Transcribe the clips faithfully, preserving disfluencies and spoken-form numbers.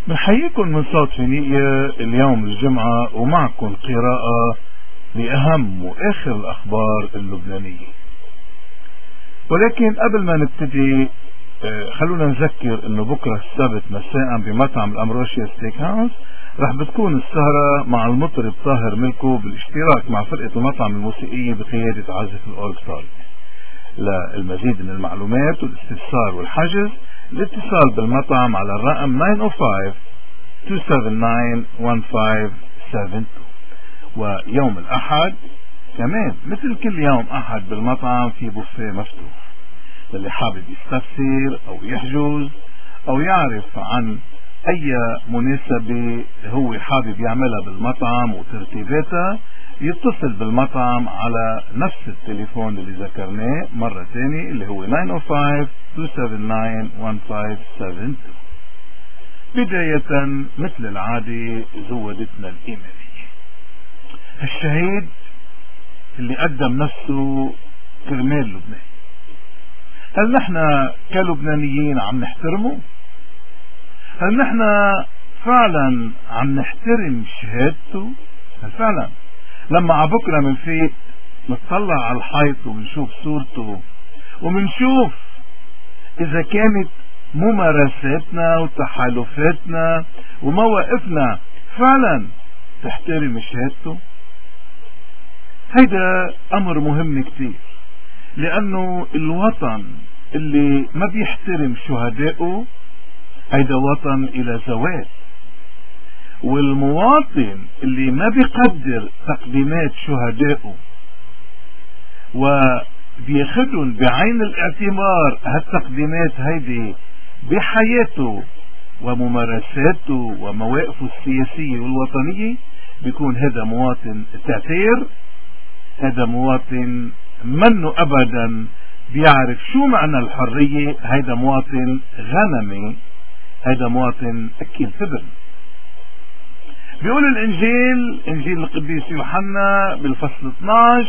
بنحييكم من صوت فينيقيا اليوم الجمعة، ومعكم قراءة لأهم وآخر الأخبار اللبنانية. ولكن قبل ما نبتدي خلونا نذكر انه بكرة السبت مساء بمطعم الأمروشيا ستيك هاوس رح بتكون السهرة مع المطرب طاهر ملكو بالاشتراك مع فرقة المطعم الموسيقية بقيادة عازف الأورج طارق. للمزيد من المعلومات والاستفسار والحجز الاتصال بالمطعم على الرقم تسعة صفر خمسة اثنين سبعة تسعة واحد خمسة سبعة اثنين. ويوم الأحد كمان مثل كل يوم أحد بالمطعم في بوفيه مفتوح للي حابب يستفسر أو يحجز أو يعرف عن أي مناسبة هو حابب يعملها بالمطعم وترتيباتها يتصل بالمطعم على نفس التليفون اللي ذكرناه مرة ثانية اللي هو تسعة صفر خمسة اثنين سبعة تسعة واحد خمسة سبعة اثنين. بداية مثل العادة زودتنا الإيمانية، الشهيد اللي قدم نفسه كرمال لبنان، هل نحن كلبنانيين عم نحترمه؟ هل نحن فعلا عم نحترم شهادته؟ هل فعلا لما عبكرة منفيق نطلع على الحيط وبنشوف صورته وبنشوف إذا كانت ممارساتنا وتحالفاتنا ومواقفنا فعلا تحترم شهادته؟ هيدا أمر مهم كتير، لأنه الوطن اللي ما بيحترم شهدائه هيدا وطن إلى زوال، والمواطن اللي ما بيقدر تقديمات شهدائه وبياخدهم بعين الاعتبار هالتقديمات هيدي بحياته وممارساته ومواقفه السياسية والوطنية، بيكون هذا مواطن تعتير، هذا مواطن منه أبدا بيعرف شو معنى الحرية، هيدا مواطن غنمي، هيدا مواطن أكيل فبر. بيقول الإنجيل، إنجيل القديس يوحنا بالفصل اثناشر: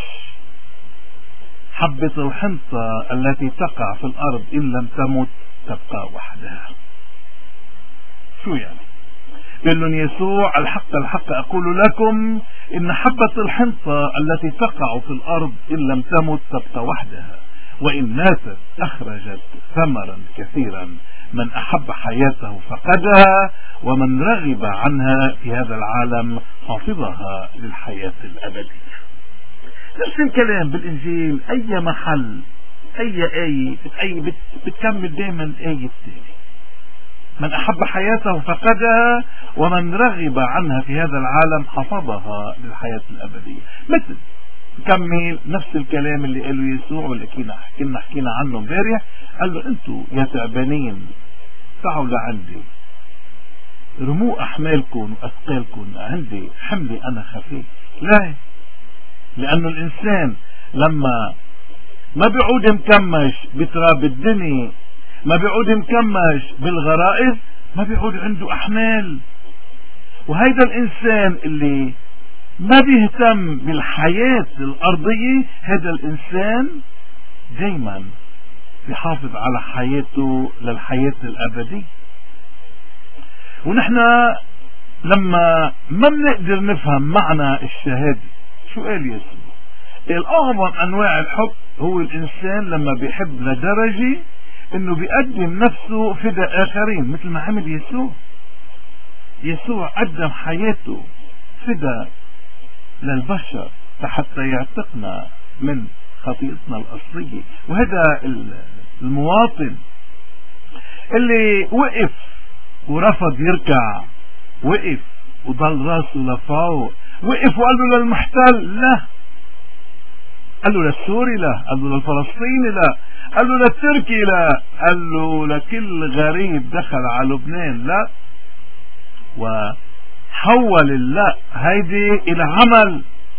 حبة الحنطة التي تقع في الأرض إن لم تمت تبقى وحدها. شو يعني؟ قال لهم يسوع: الحق الحق أقول لكم إن حبة الحنطة التي تقع في الأرض إن لم تمت تبقى وحدها، وإن ماتت أخرجت ثمرا كثيرا. من أحب حياته فقدها، ومن رغب عنها في هذا العالم حافظها للحياة الأبدية. نفس الكلام بالإنجيل، أي محل أي آية أي بتكمل دائما الآية الثانية: من أحب حياته فقدها، ومن رغب عنها في هذا العالم حفظها للحياة الأبدية. مثل كمل نفس الكلام اللي قاله يسوع واللي كنا حكينا عنه امبارح، قال له: انتوا يا تعبانين تعالوا لعندي، رموا أحمالكم وأثقالكم، عندي حملي أنا خفيف. لا، لأنه الإنسان لما ما بيعود مكمش بتراب الدنيا، ما بيعود مكمش بالغرائز، ما بيعود عنده أحمال. وهيدا الإنسان اللي ما بيهتم بالحياة الأرضية، هذا الإنسان دايما يحافظ على حياته للحياة الأبدية. ونحن لما ما بنقدر نفهم معنى الشهادة، شو قال يسوع؟ قال: أعظم أنواع الحب هو الإنسان لما بيحب لدرجة إنه بيقدم نفسه فداء آخرين، مثل ما عمل يسوع. يسوع قدم حياته فداء للبشر حتى يعتقنا من خطيئتنا الأصلية. وهذا المواطن اللي وقف ورفض يركع، وقف وضل راسه لفوق، وقف وقال له للمحتل لا، قال له للسوري لا، قال له للفلسطيني لا، قال له للتركي لا، قال له لكل غريب دخل على لبنان لا. وحول اللا هيدي الى عمل.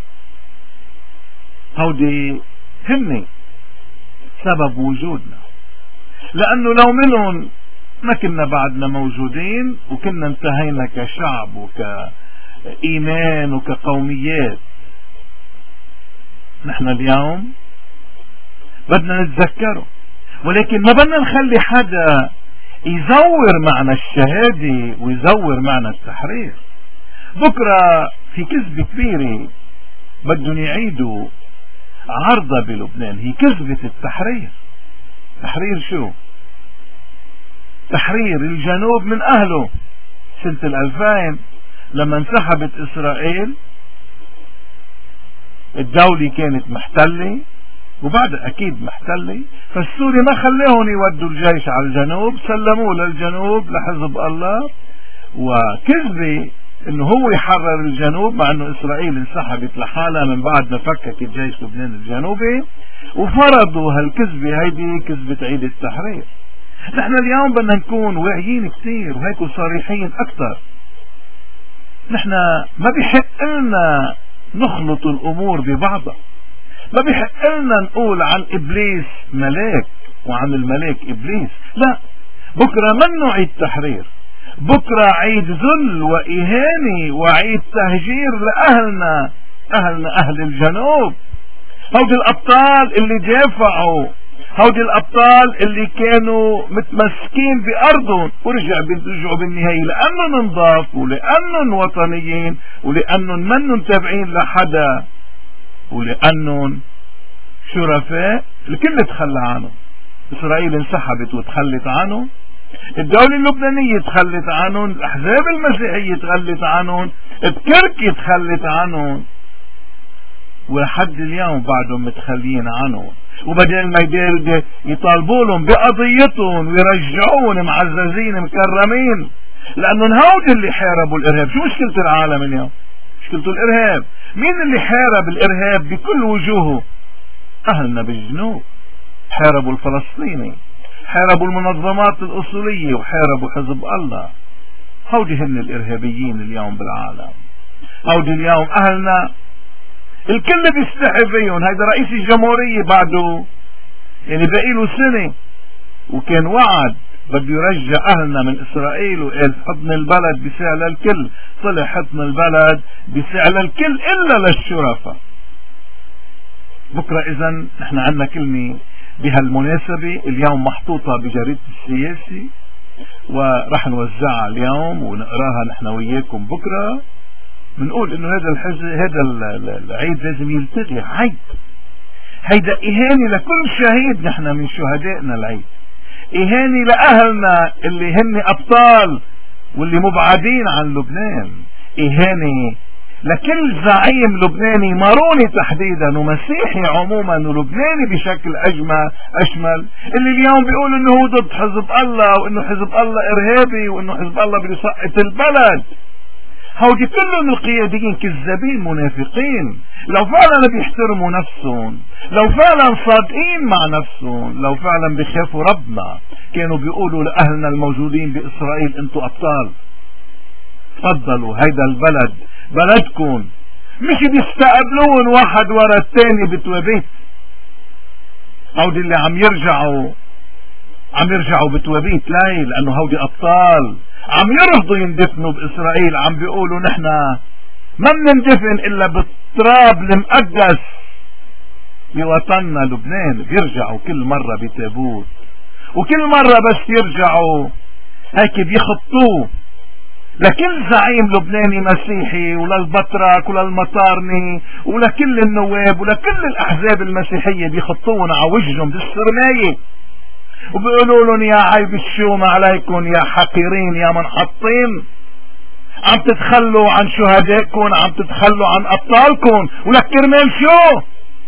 هودي هن سبب وجودنا، لانه لو منهم ما كنا بعدنا موجودين، وكنا انتهينا كشعب وكإيمان وكقوميات. نحن اليوم بدنا نتذكره، ولكن ما بدنا نخلي حدا يزور معنى الشهادة ويزور معنى التحرير. بكرة في كذبة كبيرة بدهم يعيدوا عرضة بلبنان، هي كذبة التحرير. تحرير شو؟ تحرير الجنوب من أهله. سنة الألفين لما انسحبت إسرائيل الدولة كانت محتلة وبعد أكيد محتلة، فالسوري ما خليهم يودوا الجيش على الجنوب، سلموه للجنوب لحزب الله، وكذبة انه هو يحرر الجنوب مع انه اسرائيل انسحبت لحالها من بعد ما فككت جيش لبنان الجنوبي، وفرضوا هالكذبة هيدي كذبة عيد التحرير. نحن اليوم بدنا نكون واعيين كثير وهيك صريحين اكثر. نحن ما بيحق لنا نخلط الامور ببعضها، ما بيحق لنا نقول عن ابليس ملاك وعن الملاك ابليس، لا. بكرة منه عيد تحرير، بكرة عيد ذل وإهانة وعيد تهجير لأهلنا، أهلنا أهل الجنوب. هودي الأبطال اللي دافعوا، هودي الأبطال اللي كانوا متمسكين بأرضهم ورجع بيرجعوا بالنهاية لأنهم نضاف ولأنهم وطنيين ولأنهم منهم تابعين لحدا ولأنهم شرفاء. الكل تخلى عنهم. إسرائيل انسحبت وتخلت عنهم، الدولة اللبنانية تخلت عنهم، الأحزاب المسيحية تخلت عنهم، التركي تخلت عنهم، ولحد اليوم بعدهم متخليين عنهم. وبدل ما يدير يطالبوا لهم بقضيتهم ويرجعون معززين مكرمين، لأنهم هودي اللي حاربوا الإرهاب. شو مشكلة العالم اليوم؟ مشكلته الإرهاب. مين اللي حارب الإرهاب بكل وجوهه؟ أهلنا بالجنوب. حاربوا الفلسطيني، حاربوا المنظمات الأصولية، وحاربوا حزب الله. هودي هن الإرهابيين اليوم بالعالم. هودي اليوم أهلنا الكل بيستحي فيهم. هيدا رئيس الجمهورية بعده يعني باقي له سنة وكان وعد بده يرجع أهلنا من إسرائيل، وقال حضن البلد بيسع للكل. طلع حضن البلد بيسع للكل إلا للشرفاء. بكرة إذن نحن عندنا كلمة بهالمناسبة اليوم محطوطة بجريدة السياسي ورح نوزعها اليوم ونقراها نحن وياكم بكرة. بنقول انه هذا الحزب هذا العيد لازم يلتغي. عيد هيدا إهانة لكل شهيد نحن من شهدائنا. العيد إهانة لأهلنا اللي هن أبطال واللي مبعدين عن لبنان. إهانة لكل زعيم لبناني، ماروني تحديدا ومسيحي عموما ولبناني بشكل أجمل أشمل، اللي اليوم بيقول انه هو ضد حزب الله وانه حزب الله إرهابي وانه حزب الله بده يسقط البلد. هودي كلهم القياديين كذابين منافقين. لو فعلا بيحترموا نفسهم، لو فعلا صادقين مع نفسهم، لو فعلا بيخافوا ربنا، كانوا بيقولوا لأهلنا الموجودين بإسرائيل انتوا أبطال، تفضلوا هيدا البلد بلدكم. مش بيستقبلون واحد ورا الثاني بتوابيت. هودي اللي عم يرجعوا عم يرجعوا بتوابيت ليل لأنه هودي أبطال عم يرفضوا يندفنوا بإسرائيل. عم بيقولوا نحن ما بنندفن إلا بالتراب المقدس بوطننا لبنان. بيرجعوا كل مرة بتابوت، وكل مرة بس يرجعوا هيك بيخطوه لكل زعيم لبناني مسيحي وللبطرك وللمطارني ولكل النواب ولكل الأحزاب المسيحية. بيخطون على وجههم بالسرماية وبيقولوا لهم يا عيب الشوم عليكم يا حقيرين يا منحطين، عم تتخلوا عن شهدائكم، عم تتخلوا عن أبطالكم. ولك كرمال شو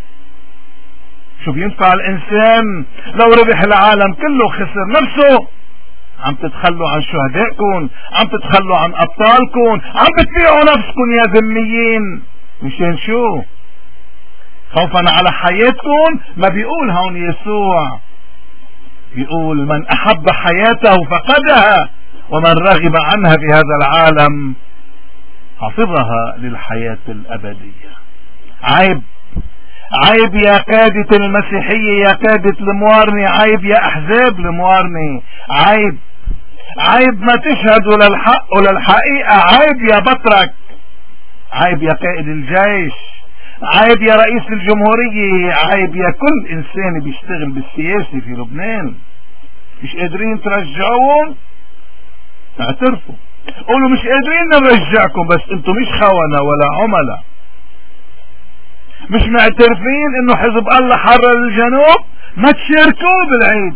شو بينفع الإنسان لو ربح العالم كله خسر نفسه؟ عم تتخلوا عن شهدائكم، عم تتخلوا عن أبطالكم، عم بتبيعوا نفسكم يا ذميين. مشان شو؟ خوفا على حياتكم. ما بيقول هون يسوع، بيقول من أحب حياته فقدها ومن رغب عنها في هذا العالم حفظها للحياة الأبدية. عيب عيب يا قادة المسيحية، يا قادة الموارنة، عيب يا أحزاب الموارنة، عيب عيب ما تشهدوا للحق وللحقيقة. عيب يا بطرك، عيب يا قائد الجيش، عيب يا رئيس الجمهورية، عيب يا كل إنسان بيشتغل بالسياسة في لبنان. مش قادرين ترجعوهم، اعترفوا، قولوا مش قادرين نرجعكم، بس انتم مش خونة ولا عملاء. مش معترفين انه حزب الله حرر الجنوب، ما تشاركوه بالعيد.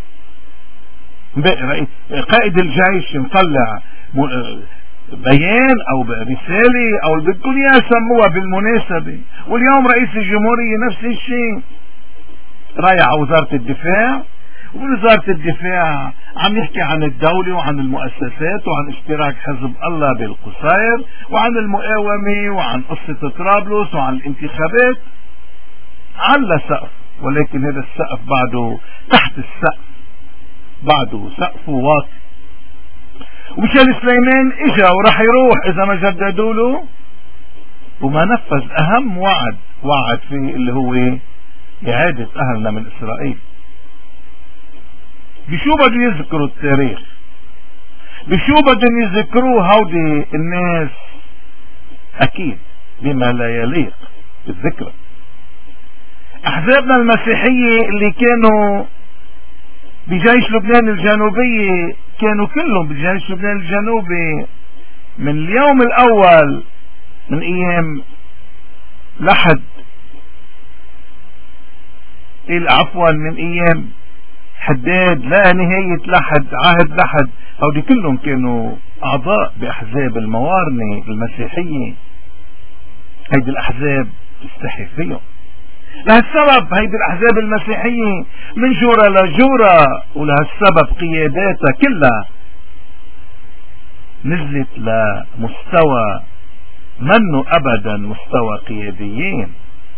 قائد الجيش مطلع بيان او رسالة او اللي بدكم اياه سموها بالمناسبة، واليوم رئيس الجمهورية نفس الشيء رايح على وزارة الدفاع، وبوزارة الدفاع عم يحكي عن الدولة وعن المؤسسات وعن اشتراك حزب الله بالقصير وعن المقاومة وعن قصة طرابلس وعن الانتخابات. على سقف، ولكن هذا السقف بعده تحت السقف، بعده سقف واطي. وميشيل سليمان اجا وراح يروح اذا ما جددوا له، وما نفذ اهم وعد وعد فيه اللي هو إعادة أهلنا من إسرائيل. بشو بدهم يذكروا التاريخ؟ بشو بدهم يذكروا هودي الناس؟ أكيد بما لا يليق بالذكرى. أحزابنا المسيحية اللي كانوا بجيش لبنان الجنوبية كانوا كلهم بجيش لبنان الجنوبي من اليوم الأول من أيام لحد عفوا من ايام حداد لا نهاية لحد عهد لحد، هودي كلهم كانوا اعضاء باحزاب الموارنة المسيحية. هيدي الاحزاب تستحي فيهم. لهالسبب هيدي الاحزاب المسيحية من جورة لجورة، ولهالسبب قياداتها كلها نزلت لمستوى منه ابدا مستوى قياديين.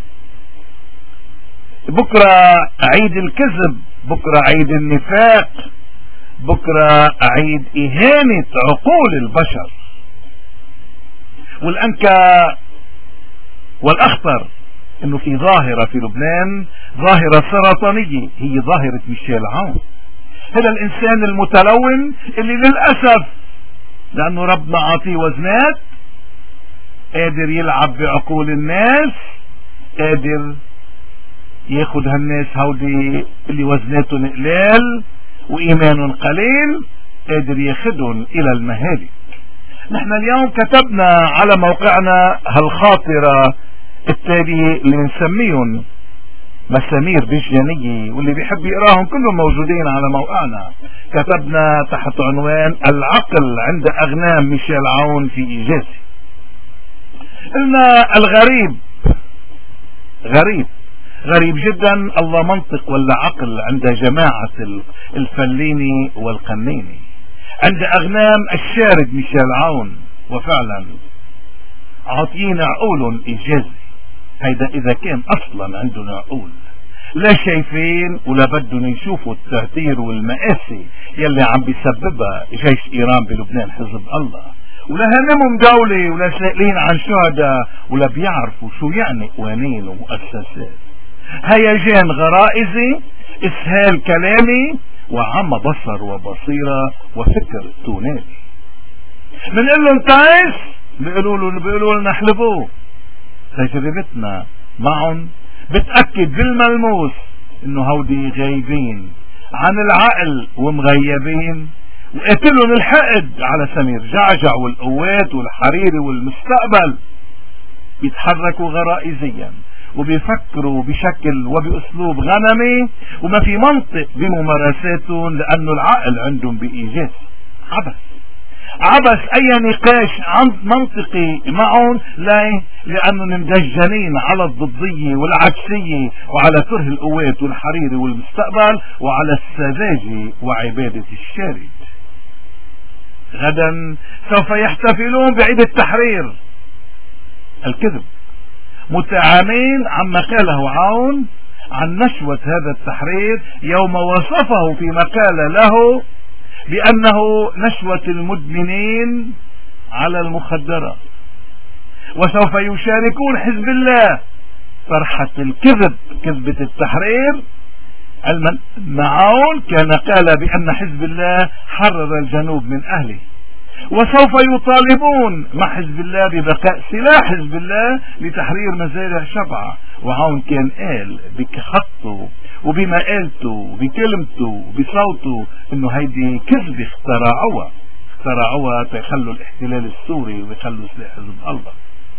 بكرة عيد الكذب، بكرة عيد النفاق، بكرة عيد إهانة عقول البشر. والأنكى والأخطر إنه في ظاهرة في لبنان، ظاهرة سرطانية، هي ظاهرة ميشيل عون. هذا الإنسان المتلون اللي للأسف لأنه ربنا عاطيه وزنات قادر يلعب بعقول الناس، قادر ياخد هالناس هودي اللي وزناتهم قلال وإيمانهم قليل، قادر ياخدهم إلى المهالك. نحن اليوم كتبنا على موقعنا هالخاطرة التالية اللي نسميهم مسامير بجانية، واللي بيحب يقراهم كلهم موجودين على موقعنا. كتبنا تحت عنوان العقل عند أغنام ميشيل عون في إيجازي. قلنا الغريب غريب غريب جدا الله منطق ولا عقل عند جماعة الفليني والقنيني، عند أغنام الشارد ميشيل عون، وفعلا عاطيين عقول إيجازي. هيدا إذا كان أصلا عندنا عقول، لا شايفين ولا بدهم يشوفوا التهتير والمآسي يلي عم بيسببها جيش إيران بلبنان حزب الله، ولا هنمهم دولة ولا سائلين عن شهداء ولا بيعرفوا شو يعني قوانين ومؤسسات. هيجان غرائزي، اسهال كلامي، وعم بصر وبصيرة وفكر تونالي. بنقول لهم تعيس، بيقولوا له بيقولوا لنا احلبوه. تجربتنا معهم بتأكد بالملموس انه هودي غايبين عن العقل ومغيبين، وقتلهم الحقد على سمير جعجع والقوات والحريري والمستقبل. بيتحركوا غرائزيا وبيفكروا بشكل وبأسلوب غنمي، وما في منطق بممارساتهم لأنه العقل عندهم بإيجاز. عبث عبث أي نقاش منطقي معهم، لا لأنه مدجنين على الضدية والعكسية وعلى كره القوات والحريري والمستقبل وعلى السذاجة وعبادة الشارد. غدا سوف يحتفلون بعيد التحرير. الكذب، متعامين عما قاله عون عن نشوة هذا التحرير يوم وصفه في مقالة له بأنه نشوة المدمنين على المخدرات. وسوف يشاركون حزب الله فرحة الكذب، كذبة التحرير، علما معون كان قال بأن حزب الله حرر الجنوب من أهله. وسوف يطالبون مع حزب الله ببقاء سلاح حزب الله لتحرير مزارع شبعة. وعون كان قال بخطه وبمقالته وبكلمته وبصوته انه هيدي كذبة اخترعوها اخترعوها تيخلوا الاحتلال السوري ويخلوا سلاح حزب الله.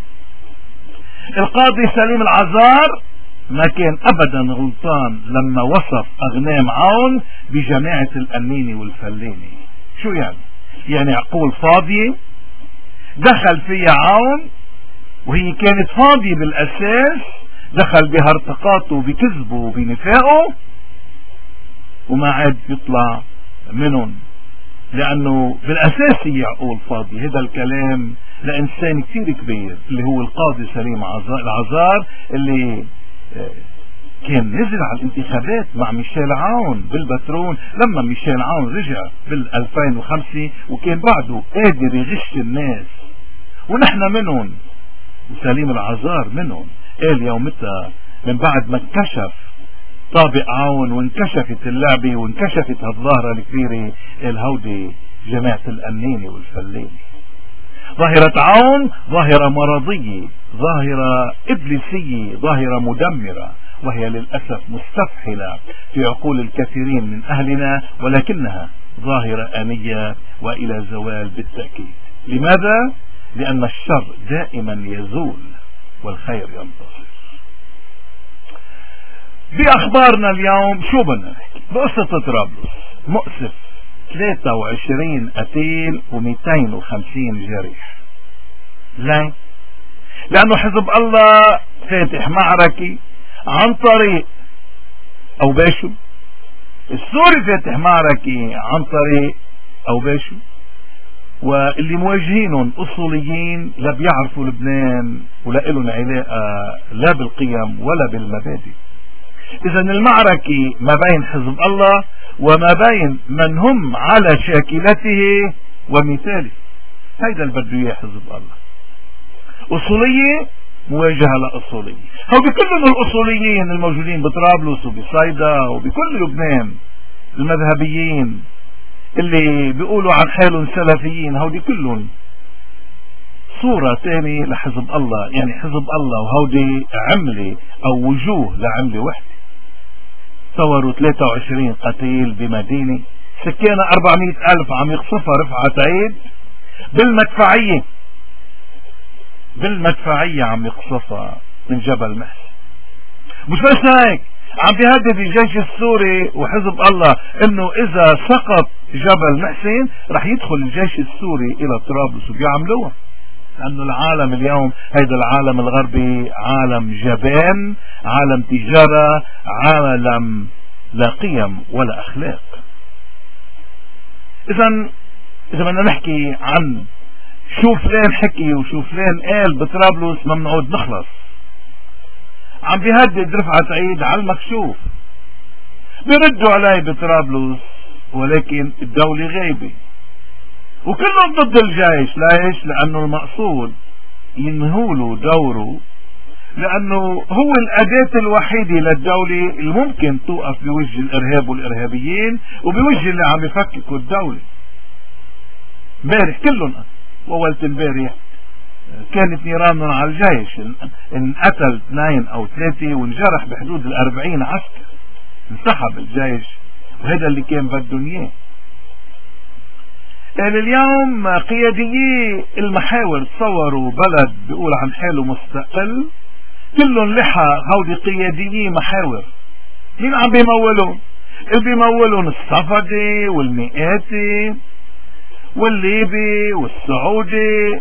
القاضي سليم العزار ما كان ابدا غلطان لما وصف اغنام عون بجماعة الأنيني والفليني. شو يعني؟ يعني عقول فاضية دخل فيها عون وهي كانت فاضية بالاساس، دخل بهرطقاته وبكذبه وبنفاقه وما عاد يطلع منهم، لانه بالاساس هي عقول فاضية. هذا الكلام لانسان كثير كبير اللي هو القاضي سليم العزار اللي كان نزل على الانتخابات مع ميشيل عون بالبترون لما ميشيل عون رجع بال ألفين وخمسة وكان بعده قادر يغش الناس، ونحن منهم وسليم العزار منهم. قال يومتها من بعد ما انكشف طابق عون وانكشفت اللعبة وانكشفت هالظاهرة الكبيرة، قال هودي جماعة الأنيني والفليني. ظاهرة عون ظاهرة مرضية، ظاهرة إبليسية، ظاهرة مدمرة، وهي للأسف مستفحلة في عقول الكثيرين من أهلنا، ولكنها ظاهرة آنية وإلى زوال بالتأكيد. لماذا؟ لأن الشر دائما يزول والخير ينتصر. بأخبارنا اليوم شو بدنا نحكي؟ بقصة طرابلس مؤسف، ثلاثة وعشرين قتيل ومئتين وخمسين جريح. ليه؟ لأنه حزب الله فاتح معركة عن طريق أو باشو، السوري فاتح معركة عن طريق أو باشو، واللي مواجهينهم أصوليين لا بيعرفوا لبنان ولا إلهم علاقة لا بالقيم ولا بالمبادئ. إذا المعركة ما بين حزب الله وما بين من هم على شاكلته ومثاله. هيدا اللي بده اياه حزب الله، أصولية مواجهة لأصولية. هو بكل الأصوليين الموجودين بطرابلس وبصيدا وبكل لبنان، المذهبيين اللي بيقولوا عن حالهم سلفيين، هودي كلهم صورة تانية لحزب الله. يعني حزب الله وهودي عملة أو وجوه لعملة وحدة. صوروا ثلاثة وعشرين قتيل بمدينة سكانها أربعمئة ألف عم يقصفها رفعت عيد بالمدفعية، بالمدفعية عم يقصفها من جبل محسن. مش بس هيك، عم بيهدد الجيش السوري وحزب الله انه اذا سقط جبل محسن رح يدخل الجيش السوري الى طرابلس، وبيعملوها لانه العالم اليوم هيدا العالم الغربي عالم جبان، عالم تجارة، عالم لا قيم ولا اخلاق. اذا اذا بدنا نحكي عن شو فلان حكي وشو فلان قال بطرابلس ما بنعود نخلص. عم بيهدد رفعت عيد على المكشوف، بيردوا عليه بطرابلس ولكن الدولة غايبة وكلهم ضد الجيش. ليش؟ لأنه المقصود ينهولوا دوره، لأنه هو الأداة الوحيدة للدولة اللي ممكن توقف بوجه الإرهاب والإرهابيين وبوجه اللي عم يفككوا الدولة. امبارح كلهم وولت امبارح كانت نيران على الجيش، انقتل اثنين او ثلاثة وانجرح بحدود الاربعين عسكر، انسحب الجيش، وهذا اللي كان بدهم اياه. اليوم قياديي المحاور تصوروا بلد بيقول عن حاله مستقل، كلهم لحى هودي قياديي محاور. مين عم بيمولون؟ اللي بيمولون الصفدي والمئاتي والليبي والسعودي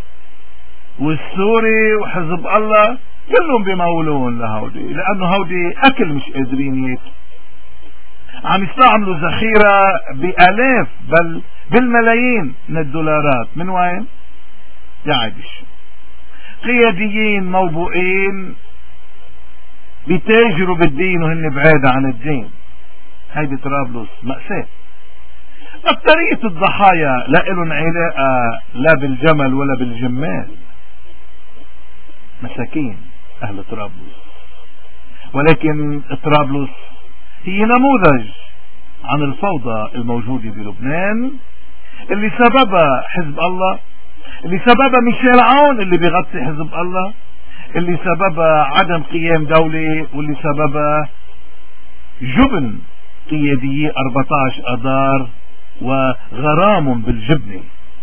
والسوري وحزب الله، كلهم بيمولون لهودي، لانه هودي اكل مش قادرين ياكلوا. عم يستعملوا ذخيرة بالاف بل بالملايين من الدولارات. من وين؟ يعيش قياديين موبوئين بيتاجروا بالدين وهن بعاد عن الدين. هيدي طرابلس مأساة. أكترية الضحايا لا إلهم علاقة لا بالجمل ولا بالجمال، مساكين أهل طرابلس. ولكن طرابلس هي نموذج عن الفوضى الموجودة بلبنان، اللي سببها حزب الله، اللي سببها ميشيل عون اللي بيغطي حزب الله، اللي سببها عدم قيام دولة، واللي سببها جبن قيادية أربعة عشر أدار وغرام بالجبنة.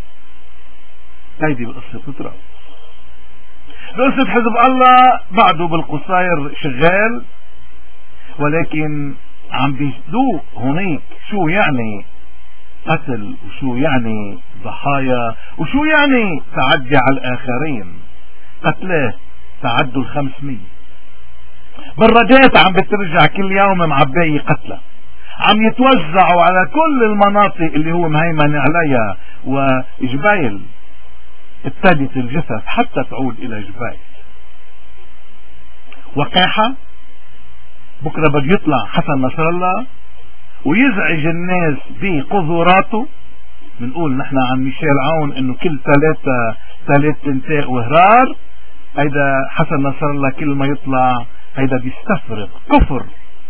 هيدي بقصة طراوس. بقصة حزب الله بعده بالقصاير شغال، ولكن عم بيدوق هناك شو يعني قتل، وشو يعني ضحايا، وشو يعني تعدي على الآخرين. قتلاه تعدوا الخمسمية، بالرجات عم بترجع كل يوم معباية قتلى، عم يتوزعوا على كل المناطق اللي هو مهيمن عليها، وجبايل ابتدت الجثث حتى تعود إلى جبايل. وقاحة بكرة بده يطلع حسن نصر الله ويزعج الناس بقذوراته. بنقول نحن عن ميشيل عون انه كل ثلاثة ثلاث تنتاق وهرار. هيدا حسن نصر الله كل ما يطلع هيدا بيستفرغ كفر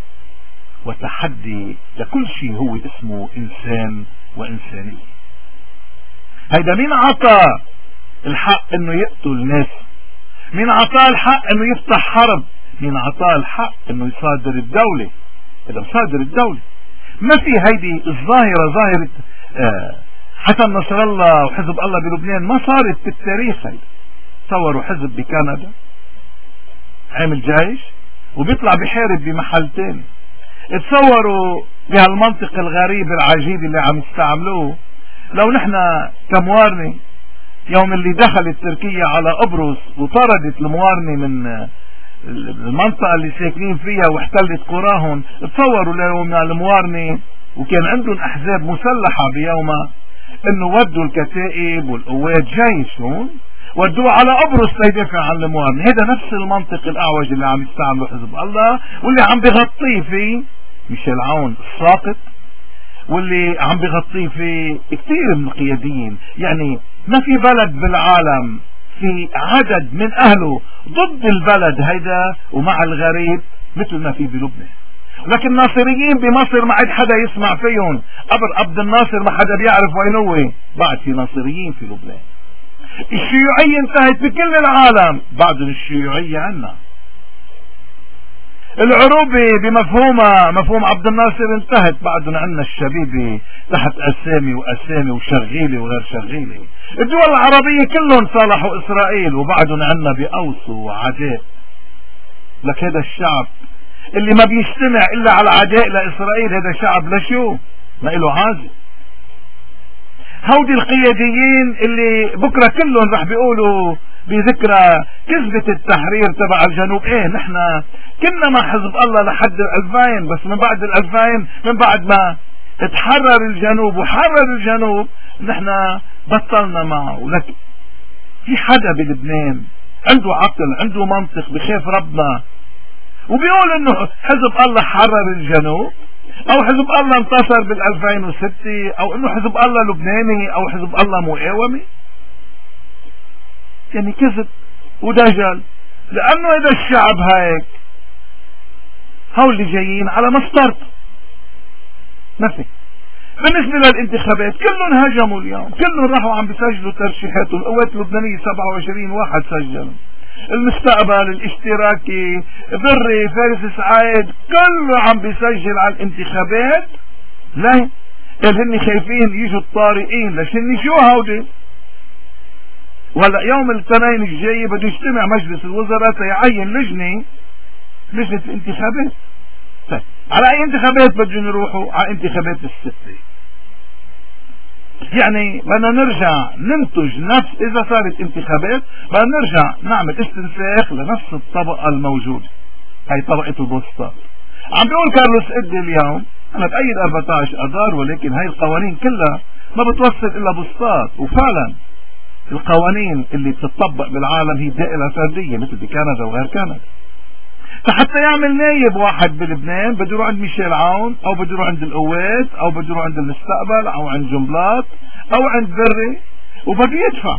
وتحدي لكل شيء هو اسمه انسان وانسانية. هيدا مين عطى الحق انه يقتل ناس؟ مين عطاه الحق انه يفتح حرب؟ مين عطاه الحق انه يصادر الدولة؟ هذا مصادر الدولة. ما في هيدي الظاهرة ظاهرة آه حسن نصر الله وحزب الله بلبنان ما صارت في التاريخ. هيدا تصوروا حزب بكندا عامل جيش وبيطلع بحارب بمحل تاني. تصوروا بهالمنطق الغريب العجيب اللي عم يستعملوه. لو نحن كموارنة يوم اللي دخلت تركيا على قبرص وطردت الموارنة من المنطقة اللي ساكنين فيها واحتلت قراهم، تصوروا لو من الموارنة وكان عندهم احزاب مسلحة بيومها انه ودوا الكتائب والقوات جيش هون ودوه على قبرص ليدافع عن الموارنة. هذا نفس المنطق الاعوج اللي عم يستعمله حزب الله واللي عم بغطيه فيه ميشيل عون الساقط، واللي عم بغطيه فيه كثير من القياديين. يعني ما في بلد بالعالم في عدد من اهله ضد البلد هيدا ومع الغريب مثل ما في بلبنان. لكن الناصريين بمصر ما عاد حدا يسمع فيهم. قبر عبد الناصر ما حدا بيعرف وين هو. بعد في ناصريين في لبنان. الشيوعية انتهت بكل العالم، بعد الشيوعية عنا. العروبة بمفهومها مفهوم عبد الناصر انتهت، بعدنا عنا الشبيبة تحت اسامي واسامي وشغيلة وغير شغيلة. الدول العربية كلهم صالحوا اسرائيل وبعدنا عنا بأوصوا وعداء. لك هذا الشعب اللي ما بيجتمع الا على عداء لاسرائيل هذا شعب لشو ما له عازة. هودي القياديين اللي بكرة كلهم رح بيقولوا بذكرى كذبة التحرير تبع الجنوب. ايه نحن كنا مع حزب الله لحد الألفين، بس من بعد الألفين من بعد ما اتحرر الجنوب وحرر الجنوب نحن بطلنا معه. ولكن في حدا بلبنان عنده عقل عنده منطق بخاف ربنا وبيقول انه حزب الله حرر الجنوب او حزب الله انتصر بالألفين وستة او انه حزب الله لبناني او حزب الله مقاومي؟ يعني كذب ودجل. لانه هذا الشعب هيك هول اللي جايين على مسطرته ما في. بالنسبة للانتخابات كلهم هجموا اليوم، كلهم راحوا عم بيسجلوا ترشيحاتهم. القوات اللبنانية سبعة وعشرين واحد سجلوا. المستقبل الاشتراكي بري فارس سعيد كله عم بيسجل على الانتخابات. لا قال هني خايفين يجوا الطارئين. ليش هني شو هودي؟ وهلا يوم الاثنين الجاي بده يجتمع مجلس الوزراء يعين لجنة لجنة الانتخابات. طيب على اي انتخابات بدهم يروحوا؟ على انتخابات الستة. يعني بدنا نرجع ننتج نفس اذا صارت انتخابات بدنا نرجع نعمل استنساخ لنفس الطبقة الموجودة. هي طبقة البسطاء. عم بيقول كارلوس إدي اليوم انا بأيد أربعة عشر اذار، ولكن هاي القوانين كلها ما بتوصل الا بسطاء. وفعلا القوانين اللي بتطبق بالعالم هي دائرة فردية مثل بكندا وغير كندا. فحتى يعمل نايب واحد بلبنان بده يروح عند ميشيل عون او بده يروح عند القوات او بده يروح عند المستقبل او عند جنبلاط او عند بري وبده يدفع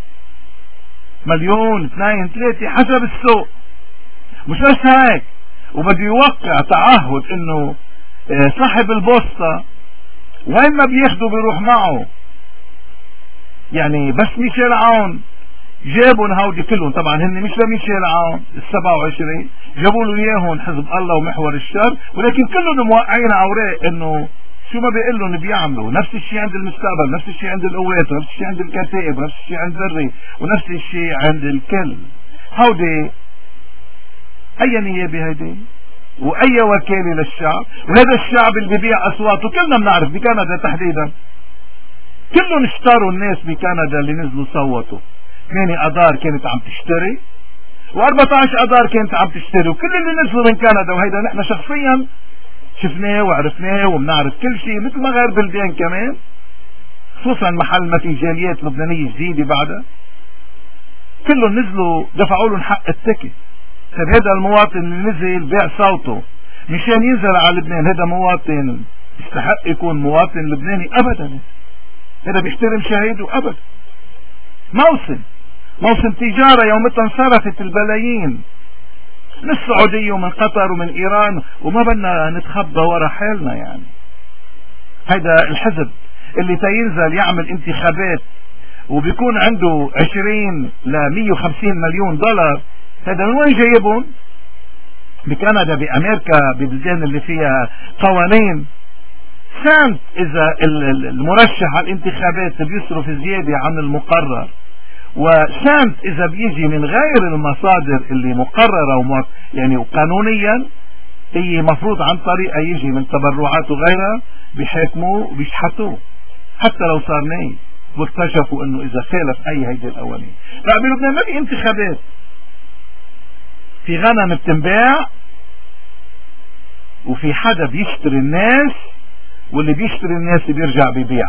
مليون اثنين ثلاثة حسب السوق. مش بس هيك، وبده يوقع تعهد انه صاحب البوسطة وين ما بياخده بيروح معه. يعني بس ميشيل عون جابوا هودي كلهم طبعا هن مش لميشيل عون السبعة وعشرين، جابوا له اياهم حزب الله ومحور الشر، ولكن كلهم موقعين اوراق انه شو ما بيقول لهم بيعملوا. نفس الشيء عند المستقبل، نفس الشيء عند القوات، ونفس الشيء عند الكتائب، ونفس الشيء عند ذري، ونفس الشيء عند الكل. هودي اي نيابه هيدي واي وكاله للشعب، وهذا الشعب اللي ببيع اصواته كلنا بنعرف بكندا تحديدا كلهم اشتروا. الناس بكندا اللي نزلوا صوتوا ثمانية اذار كانت عم تشتري، و14 اذار كانت عم تشتري، وكل اللي نزلوا من كندا، وهيدا نحن شخصيا شفناه وعرفناه وبنعرف كل شيء مثل ما غير بلدان كمان، خصوصا محل ما في جاليات لبنانيه جديده بعدها، كلهم نزلوا دفعوا لهم حق التكي. طيب هذا المواطن اللي نزل بيع صوته مشان ينزل على لبنان، هذا مواطن يستحق يكون مواطن لبناني؟ ابدا. هذا بيحترم شهيده؟ ابدا. موسم موسم تجاره يومتها انصرفت البلايين من السعوديه ومن قطر ومن ايران، وما بدنا نتخبى ورا حالنا. يعني هذا الحزب اللي تينزل يعمل انتخابات وبيكون عنده عشرين ل مية وخمسين مليون دولار، هذا من وين جايبهم؟ بكندا، بامريكا، ببلدان اللي فيها قوانين. سانت اذا المرشح على الانتخابات بيصرف زياده عن المقرر، وسانت اذا بيجي من غير المصادر اللي مقرره وم... يعني وقانونيا هي مفروض عن طريقه يجي من تبرعات وغيرها، بيحاكموه وبيشحتوه حتى لو صار نايب، واكتشفوا انه اذا خالف اي هيدي القوانين. فبلبنان ما في انتخابات، في غنم بتنباع وفي حدا بيشتري الناس، واللي بيشتري الناس بيرجع بيبيع.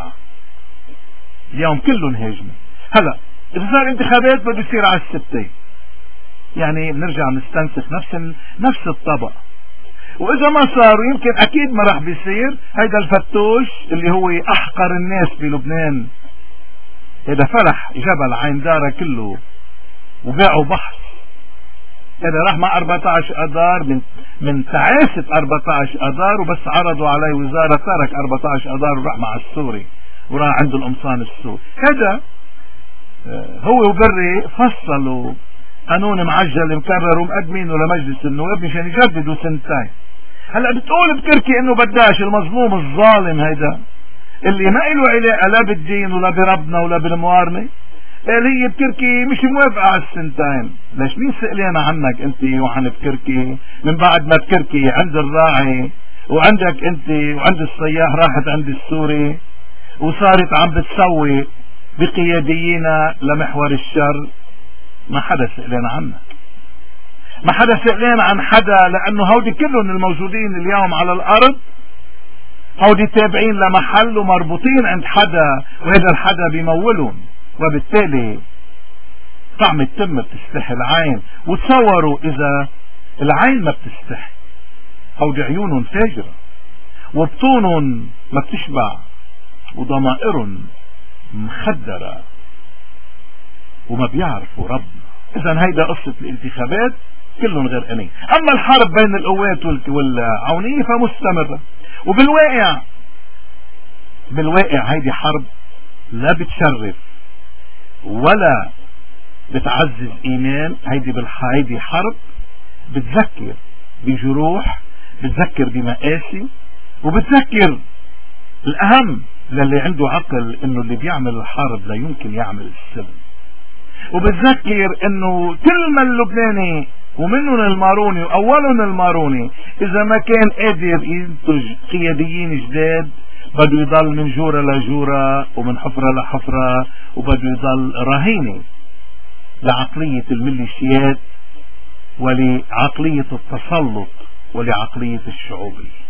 اليوم كلهم هاجمين. هلا اذا صار انتخابات بده يصير على الستين، يعني بنرجع نستنسخ نفس نفس الطبق. واذا ما صار يمكن اكيد ما راح بيصير، هيدا الفتوش اللي هو احقر الناس بلبنان، هذا فرح جبل عين دارة كله وباعوا بحر، هذا راح مع أربعتاشر اذار من من تعاسة أربعتاشر اذار، وبس عرضوا عليه وزارة ترك أربعتاشر اذار وراح مع السوري وراح عنده القمصان السوري. هذا هو وبري فصلوا قانون معجل مكرر ومقدمينه لمجلس النواب مشان يجددوا سنتين. هلا بتقول بتركي انه بداش المظلوم الظالم هيدا اللي ما له علاقه لا بالدين ولا بربنا ولا بالموارنه، قال هي بتركي مش موافقه على السنتين. ليش مين سألنا عنك انت وعن بتركي من بعد ما بتركي عند الراعي وعندك انت وعند السياح راحت عند السوري وصارت عم بتسوي بقيادينا لمحور الشر؟ ما حدا سألنا عنك، ما حدا سألنا عن حدا، لانه هودي كلهم الموجودين اليوم على الارض هودي تابعين لمحل ومربوطين عند حدا، وهذا الحدا بيمولهم، وبالتالي طعم التم بتستحي العين. وتصوروا اذا العين ما بتستحي، هودي عيونهم فاجرة وبطونهم ما بتشبع وضمائرهم مخدرة وما بيعرفوا ربنا. اذا هيدا قصة الانتخابات كلهم غرقانين. اما الحرب بين القوات والعونية فمستمرة، وبالواقع بالواقع هيدي حرب لا بتشرف ولا بتعزز ايمان. هيدي بالحيدي حرب بتذكر بجروح، بتذكر بمآسي، وبتذكر الاهم للي عنده عقل انه اللي بيعمل الحرب لا يمكن يعمل السلم، وبتذكر انه كل ما اللبناني ومنهم الماروني واولهم الماروني اذا ما كان قادر ينتج قياديين جداد بده يضل من جورة لجورة ومن حفرة لحفرة، وبده يضل رهينة لعقلية الميليشيات ولعقلية التسلط ولعقلية الشعوبية.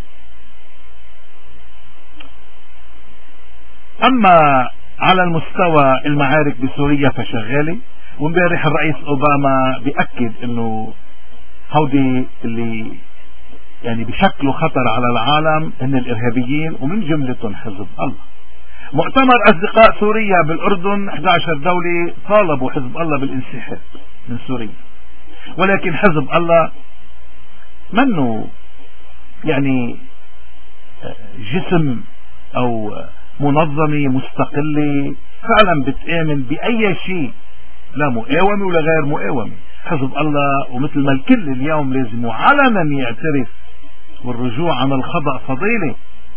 اما على المستوى المعارك بسوريا فشغالة، وامبارح الرئيس اوباما بيأكد انه هودي اللي يعني بشكلوا خطر على العالم هن الارهابيين ومن جملتهم حزب الله. مؤتمر اصدقاء سوريا بالاردن احدى عشرة دولة طالبوا حزب الله بالانسحاب من سوريا، ولكن حزب الله منه يعني جسم او منظمة مستقلة فعلا بتآمن بأي شيء لا مقاومة ولا غير مقاومة. حزب الله ومثل ما الكل اليوم لازم علنا يعترف والرجوع عن الخطأ فضيلة.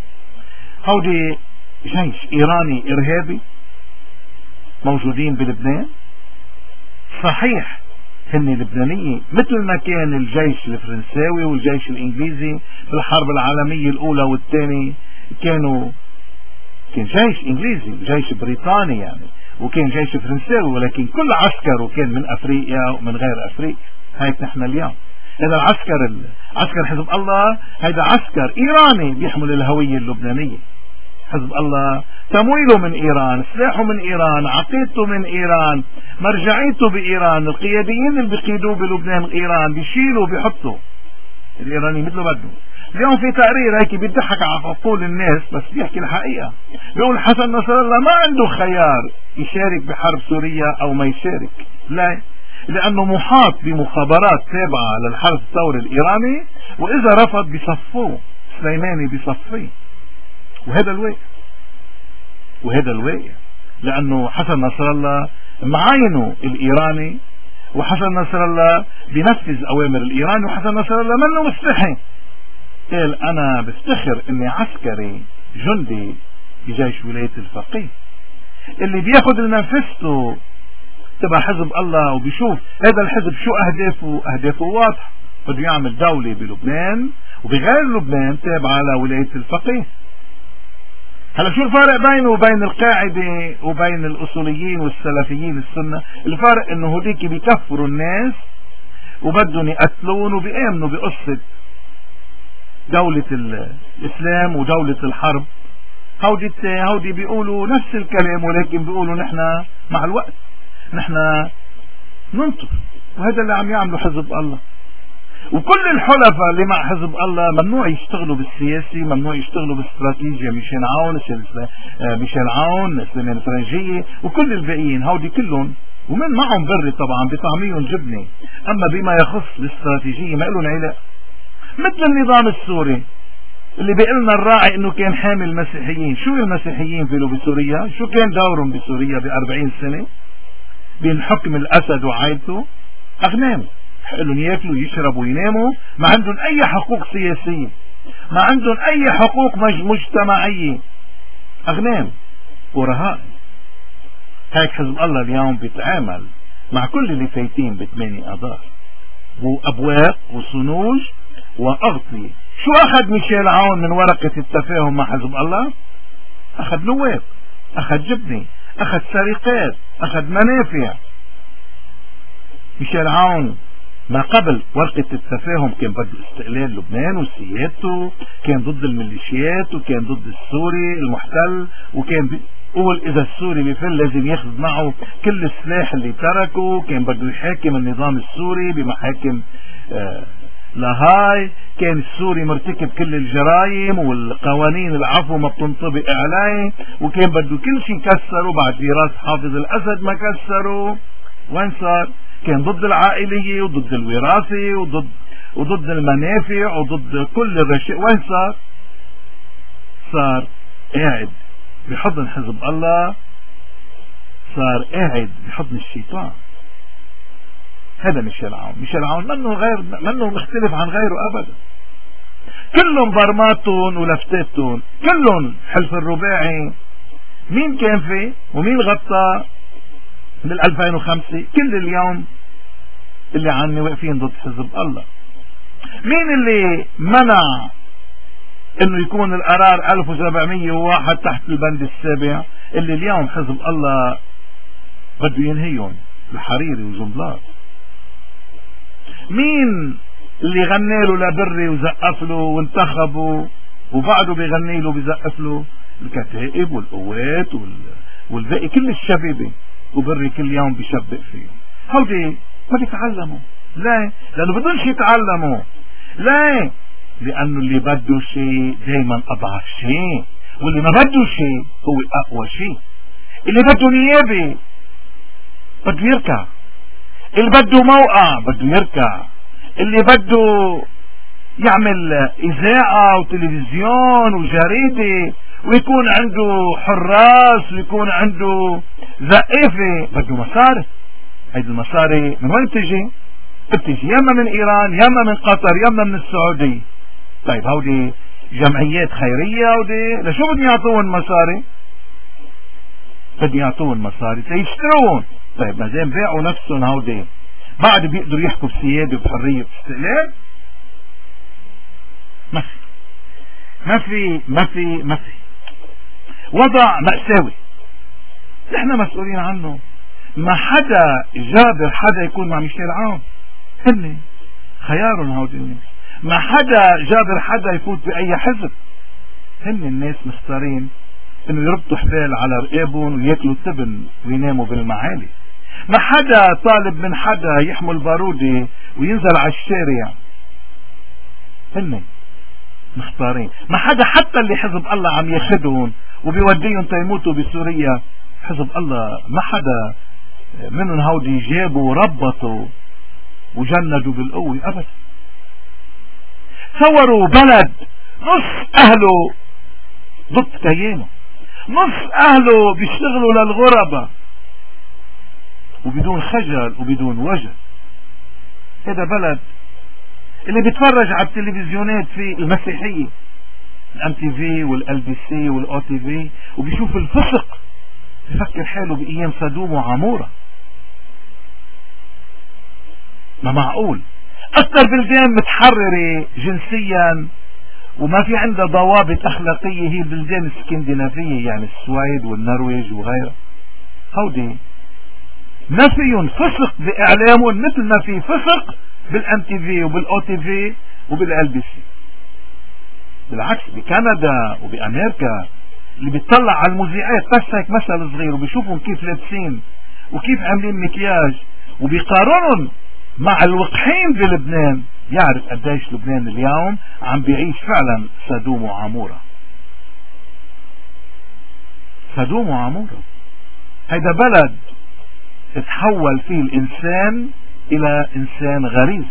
هودي جيش إيراني إرهابي موجودين بلبنان، صحيح هن لبنانية مثل ما كان الجيش الفرنساوي والجيش الإنجليزي في الحرب العالمية الأولى والثانية، كانوا كان جيش إنجليزي وجيش بريطاني يعني، وكان جيش فرنساوي، ولكن كل عسكره كان من أفريقيا ومن غير أفريقيا. هيك نحن اليوم هذا العسكر عسكر حزب الله هذا عسكر إيراني بيحمل الهوية اللبنانية. حزب الله تمويله من إيران، سلاحه من إيران، عقيدته من إيران، مرجعيته بإيران، القياديين اللي بيقيدوه بلبنان إيران، بيشيلوا بيحطوا الإيراني مثله بده. اليوم في تقرير هيك بيضحك على عقول الناس بس بيحكي الحقيقة، بيقول حسن نصر الله ما عنده خيار يشارك بحرب سوريا أو ما يشارك، لا، لأنه محاط بمخابرات تابعة للحرس الثوري الإيراني، وإذا رفض بيصفوه، سليماني بيصفيه. وهذا الواقع، وهذا الواقع لأنه حسن نصر الله معاينه الإيراني، وحسن نصر الله بينفذ أوامر الإيراني، وحسن نصر الله منه مستحي. قال أنا بفتخر إني عسكري جندي بجيش ولاية الفقيه اللي بياخد المنفذته تبع حزب الله وبيشوف هذا الحزب شو أهدافه. أهدافه واضحة، بده يعمل دولة بلبنان وبغير لبنان تابعة لولاية الفقيه. هلا شو الفارق بينه وبين القاعدة وبين الأصوليين والسلفيين السنة؟ الفارق انه هديك بيكفروا الناس وبدهم يقتلون وبيآمنوا بقصة دولة الإسلام ودولة الحرب. هودي هودي بيقولوا نفس الكلام، ولكن بيقولوا نحن مع الوقت نحن ننطر، وهذا اللي عم يعمله حزب الله. وكل الحلفاء اللي مع حزب الله ممنوع يشتغلوا بالسياسي، ممنوع يشتغلوا باستراتيجية ميشيل عون ميشيل عون سليمان الفرنجية وكل الباقيين، هودي كلهم ومن معهم بري طبعا بطعميهم جبنة، اما بما يخص الاستراتيجية ما لهم علاقة. مثل النظام السوري اللي بيقلنا الراعي انه كان حامل المسيحيين. شو المسيحيين فيلو بسوريا؟ شو كان دورهم بسوريا بأربعين سنة بين حكم الأسد وعائلته؟ أغنام، حقلهم ياكلوا يشربوا يناموا، ما عندهم أي حقوق سياسية، ما عندهم أي حقوق مجتمعية، أغنام ورهائن. هيك حزب الله اليوم بيتعامل مع كل اللي فايتين بثمانية أذار وأبواق وصنوج وأغطية. شو أخذ ميشيل عون من ورقة التفاهم مع حزب الله؟ أخذ نواب، أخذ جبنة، أخذ سرقات، أخذ منافع. ميشيل عون ما قبل ورقة التفاهم كان بده استقلال لبنان وسيادته، كان ضد الميليشيات وكان ضد السوري المحتل، وكان بيقول إذا السوري بيفل لازم ياخذ معه كل السلاح اللي تركه، كان بده يحاكم النظام السوري بمحاكم آه لاهاي، كان السوري مرتكب كل الجرائم والقوانين العفو ما بتنطبق عليه، وكان بده كل شيء كسره بعد فراس حافظ الأسد ما كسره. وين صار؟ كان ضد العائلية وضد الوراثة وضد وضد المنافع وضد كل الرشاء. وين صار؟ صار قاعد بحضن حزب الله، صار قاعد بحضن الشيطان. هذا ميشيل عون. ميشيل عون منه غير منه مختلف عن غيره أبدا. كلهم برماتهم ولفتاتهم، كلهم حلف الرباعي. مين كان فيه ومين غطى من ألفين وخمسة؟ كل اليوم اللي عني واقفين ضد حزب الله. مين اللي منع انه يكون القرار ألف وسبعمية وواحد تحت البند السابع اللي اليوم حزب الله بده ينهيهم بحريري وجنبلاط؟ مين اللي غنى له لبري وزقف له وانتخبه وبعده بيغني له بيزقف له؟ الكتائب والقوات والباقي كل الشبيبه، وبري كل يوم بيشبق فيه. هودي ما بيتعلموا. لا، لانه بدونش يتعلموا. لا، لانه اللي بده شيء دايما اضعف شيء، واللي ما بده شيء هو اقوى شيء. اللي بده نيابه بده يركع، اللي بده موقع بده يركع، اللي بده يعمل اذاعة وتلفزيون وجريدة ويكون عنده حراس ويكون عنده زقافة بده مصاري. هيدي المصاري من وين بتجي؟ بتجي ياما من ايران، ياما من قطر، ياما من السعودية. طيب هودي جمعيات خيرية، هودي لشو بدهم يعطوهم مصاري؟ بدهم يعطوهم مصاري تيشترون. طيب ما زين بيعوا نفسهم هودي بعد بيقدروا يحكوا بسيادة وبحرية استقلال؟ ما في ما في ما في ما في وضع مأساوي نحن مسؤولين عنه. ما حدا جابر حدا يكون مع ميشيل عون، هن خيارهم هودي الناس. ما حدا جابر حدا يفوت بأي حزب، هن الناس مختارين انه يربطوا حبال على رقابهم وياكلوا تبن ويناموا بالمعالي. ما حدا طالب من حدا يحمل بارودة وينزل على الشارع، هن مختارين. ما حدا حتى اللي حزب الله عم ياخدهم وبيوديهم تيموتوا بسوريا، حزب الله ما حدا منهم هودي جابوا وربطوا وجندوا بالقوة ابدا. تصوروا بلد نص اهله ضد كيانه، نص اهله بيشتغلوا للغرباء وبدون خجل وبدون وجه. هذا بلد اللي بيتفرج على التلفزيونات في المسيحية، الام تي في والال بي سي والاو تي في، وبيشوف الفسق بفكر حاله بايام سدوم وعمورة. ما معقول اكثر بلدان متحررة جنسيا وما في عندها ضوابط اخلاقية هي البلدان الاسكندنافية، يعني السويد والنرويج وغيرها. هودي ما فيهم فسق باعلامهم مثل ما في فسق بالام تي في وبالاو تي في وبالال بي سي. بالعكس بكندا وبامريكا اللي بيطلع على المذيعات بس هيك مثل صغير وبيشوفهم كيف لابسين وكيف عاملين مكياج وبيقارنهم مع الوقحين بلبنان، يعرف قديش لبنان اليوم عم بيعيش فعلا سدوم وعمورة. سدوم وعمورة هيدا بلد تحول فيه الانسان الى انسان غريزي.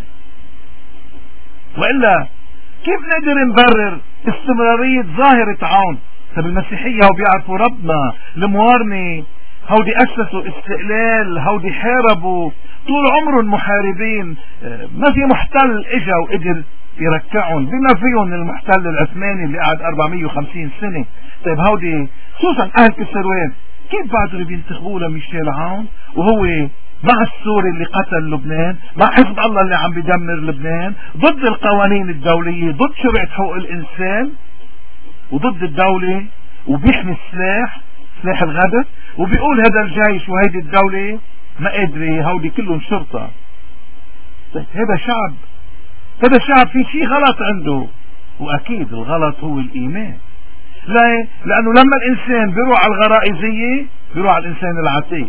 وإلا كيف نقدر نبرر استمرارية ظاهرة عون؟ طب المسيحية هو بيعرفوا ربنا، الموارنة هودي أسسوا استقلال، هودي حاربوا طول عمرهم محاربين، ما في محتل اجا وقدر يركعهم بما فيهم المحتل العثماني اللي قعد أربعمية وخمسين سنة. طيب هودي خصوصا أهل كسروان كيف بعد بينتخبوه لميشيل عون وهو مع السوري اللي قتل لبنان، مع حزب الله اللي عم بيدمر لبنان، ضد القوانين الدولية، ضد شريعة حقوق الإنسان وضد الدولة، وبيحمي السلاح سلاح الغدر، وبيقول هذا الجيش وهيدي الدولة ما قادرة، هودي كلهم شرطة. طيب هذا شعب، هذا الشعب في شيء غلط عنده، وأكيد الغلط هو الإيمان. ليه؟ لأنه لما الإنسان بيروح على الغرائزية بيروح على الإنسان العتيق،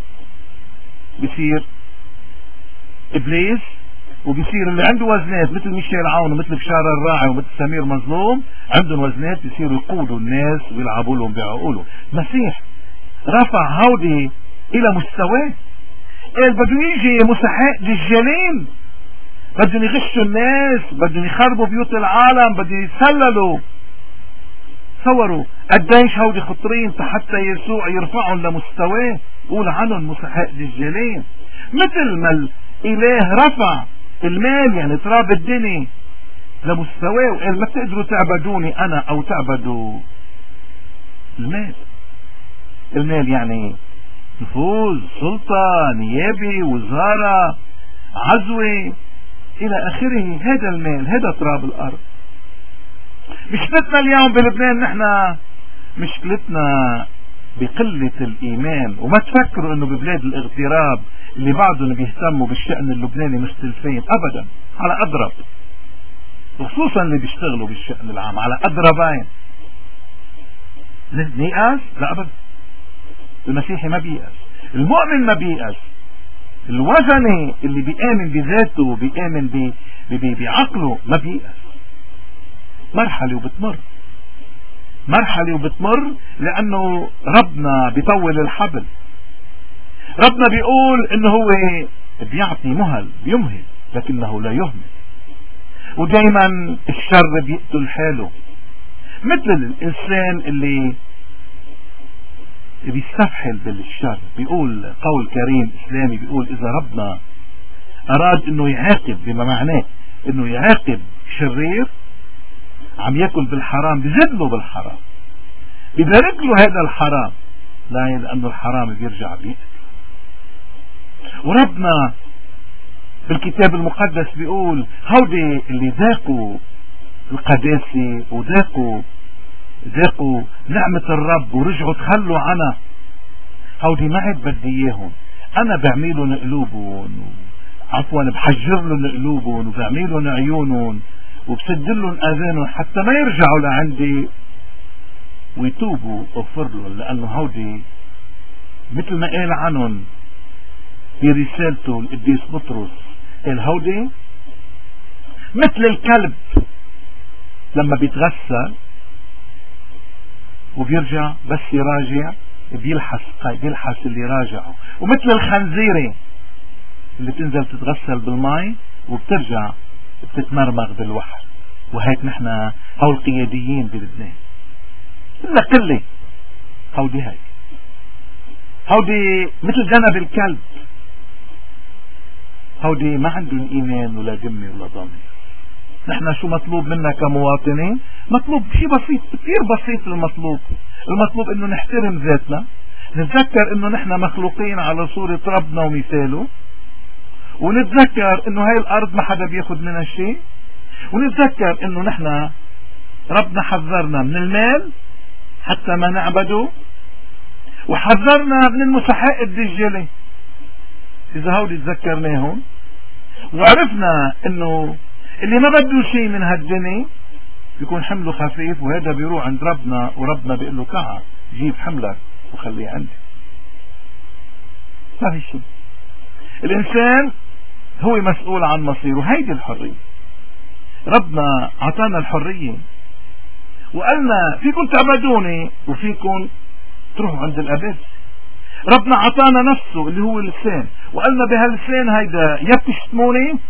بيصير إبليس، وبيصير اللي عنده وزنات مثل ميشيل عون ومثل بشار الراعي ومثل سمير مظلوم عندهم وزنات بيصيروا يقودوا الناس ويلعبوا لهم بعقولهم. المسيح رفع هودي إلى مستواه، قال بدهم يجي مسحاء دجالين، بدهم يغشوا الناس، بدهم يخربوا بيوت العالم، بدهم يتسللوا. تصوروا قديش هودي خطرين حتى يسوع يرفعهم لمستواه، قول عنهم مسحاء دجالين. مثل ما الإله رفع المال يعني تراب الدنيا لمستواه وقال ما تقدروا تعبدوني أنا أو تعبدوا المال. المال يعني نفوذ، سلطة، نيابة، وزارة، عزوة إلى آخره. هذا المال، هذا تراب الأرض. مشكلتنا اليوم بلبنان نحن مشكلتنا بقلة الإيمان، وما تفكروا إنه ببلاد الاغتراب اللي بعضهم بيهتموا بالشأن اللبناني مختلفين أبدا، على أضرب، وخصوصا اللي بيشتغلوا بالشأن العام على أضربين. نيأس؟ لا أبدا. المسيحي ما بيأس، المؤمن ما بيأس، الوثني اللي بيآمن بذاته بيآمن بعقله ما بيأس. مرحلة وبتمر، مرحلة وبتمر، لأنه ربنا بيطول الحبل. ربنا بيقول إنه هو بيعطي مهل، بيمهل لكنه لا يهمل، ودايما الشر بيقتل حاله. مثل الإنسان اللي بيستفحل بالشر. بيقول قول كريم إسلامي بيقول إذا ربنا أراد إنه يعاقب بما معناه إنه يعاقب شرير عم يأكل بالحرام بزدله بالحرام، بيبارك له هذا الحرام، لا لأنه الحرام بيرجع بيقتل. وربنا بالكتاب المقدس بيقول هودي اللي ذاقوا القداسة وذاقوا ذاقوا نعمة الرب ورجعوا تخلوا عنها، هودي ما عاد بدي اياهم، انا بعملهم قلوبهم، عفوا بحجر لهم قلوبهم وبعملهم عيونهم وبسد لهم اذانهم حتى ما يرجعوا لعندي ويتوبوا واغفر لهم، لانه هودي مثل ما قال عنهم في رسالته القديس بطرس، قال هودي مثل الكلب لما بيتغسل وبيرجع بس يراجع بيلحس بيلحس اللي راجعه، ومثل الخنزيرة اللي بتنزل تتغسل بالماء وبترجع بتتمرمغ بالوحل. وهيك نحن هول القياديين بلبنان إلا كله هودي هيك هودي مثل جنب الكلب، هودي ما عندهم إيمان ولا ذمة ولا ضمير. نحن شو مطلوب منا كمواطنين؟ مطلوب شيء بسيط كثير بسيط. المطلوب المطلوب انه نحترم ذاتنا، نتذكر انه نحن مخلوقين على صورة ربنا ومثاله، ونتذكر انه هاي الارض ما حدا بياخد منها شيء، ونتذكر انه نحن ربنا حذرنا من المال حتى ما نعبده، وحذرنا من المسحاء الدجالي. اذا هودي تذكرناهم وعرفنا انه اللي ما بده شيء من هالدنيا بيكون حمله خفيف، وهذا بيروح عند ربنا وربنا بيقول له تعال جيب حملك وخليه عندي. ما في شيء. الانسان هو مسؤول عن مصيره، هيدي الحرية. ربنا عطانا الحرية وقالنا فيكم تعبدوني وفيكم تروحوا عند الابد. ربنا عطانا نفسه اللي هو اللسان، وقالنا بهاللسان هيدا يا بتشتموني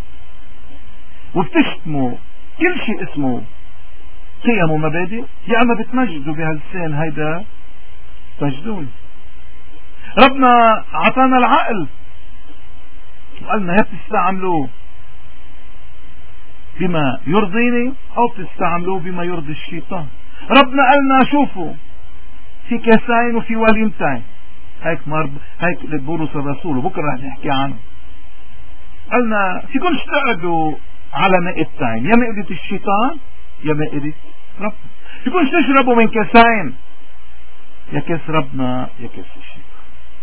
وبتشتموا كل شيء اسمه قيم ومبادئ، يا اما بتمجدوا بهاللسان هيدا تمجدوني. ربنا عطانا العقل وقالنا يا بتستعملوه بما يرضيني او بتستعملوه بما يرضي الشيطان. ربنا قالنا شوفوا في كاسين وفي وليمتين، هيك مرب هيك بولس الرسول وبكره رح نحكي عنه. قالنا فيكم تقعدوا على مائدتين، يا مائدة الشيطان يا مائدة ربنا. فيكم تشربوا من كاسين، يا كاس ربنا يا كاس الشيطان.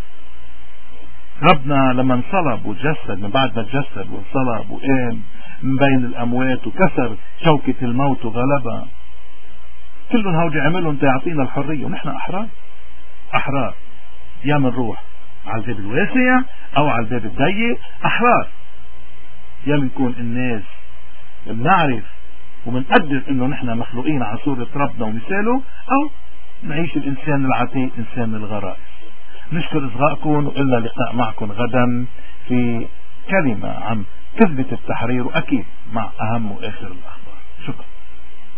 ربنا لما انصلب وتجسد، من بعد ما تجسد وانصلب وقام من بين الاموات وكسر شوكة الموت وغلبها، كلهم هودي عملهم تيعطينا الحرية، ونحن احرار احرار، يا منروح على الباب الواسع او على الباب الضيق، احرار يا منكون الناس بنعرف ومنقدر انه نحن مخلوقين على صورة ربنا ومثاله، او نعيش الانسان العتيق انسان الغرائز. نشكر اصغائكم، وإلا لقاء معكم غدا في كلمة عن كذبة التحرير، واكيد مع اهم واخر الاخبار. شكرا.